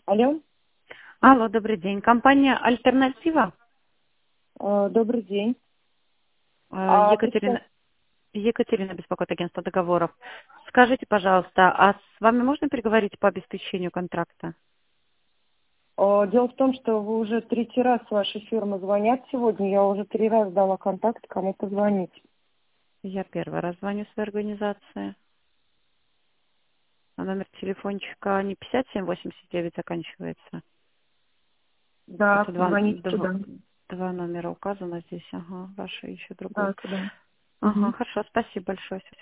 Алло, Алло, добрый день. Компания «Альтернатива». добрый день. Представь, Екатерина, Екатерина беспокоит агентство договоров. Скажите, пожалуйста, а с вами можно переговорить по обеспечению контракта? дело в том, что вы уже третий раз с вашей фирмы звонят сегодня. Я уже 3 раза дала контакт, кому позвонить. Я первый раз звоню в свою организацию. А номер телефончика не 5789 заканчивается. Да, Хотя звоните туда. два номера указано здесь. Ага, ваши еще другой. Да, туда. Ага, Мгм. хорошо, спасибо большое.